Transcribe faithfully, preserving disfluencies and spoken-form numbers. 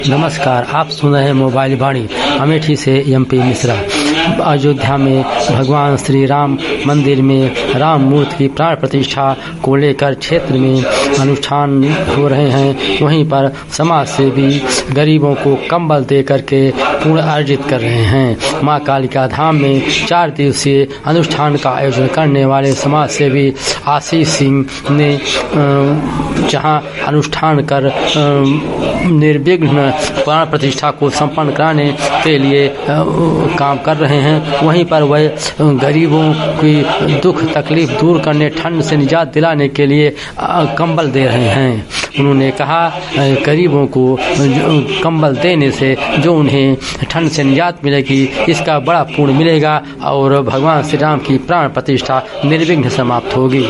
नमस्कार, आप सुन रहे हैं मोबाइल वाणी। अमेठी से एमपी मिश्रा। अयोध्या में भगवान श्री राम मंदिर में राम मूर्ति की प्राण प्रतिष्ठा को लेकर क्षेत्र में अनुष्ठान हो रहे हैं। वहीं पर समाज सेवी गरीबों को कंबल दे करके पुण्य अर्जित कर रहे हैं। मां कालिका धाम में चार दिवसीय अनुष्ठान का आयोजन करने वाले समाज सेवी आशीष सिंह ने जहां अनुष्ठान कर निर्विघ्न प्राण प्रतिष्ठा को संपन्न कराने के लिए काम कर रहे हैं। वहीं पर वह गरीबों की दुख तकलीफ दूर करने, ठंड से निजात दिलाने के लिए कंबल दे रहे हैं। उन्होंने कहा, गरीबों को कंबल देने से जो उन्हें ठंड से निजात मिलेगी, इसका बड़ा पुण्य मिलेगा और भगवान श्री राम की प्राण प्रतिष्ठा निर्विघ्न समाप्त होगी।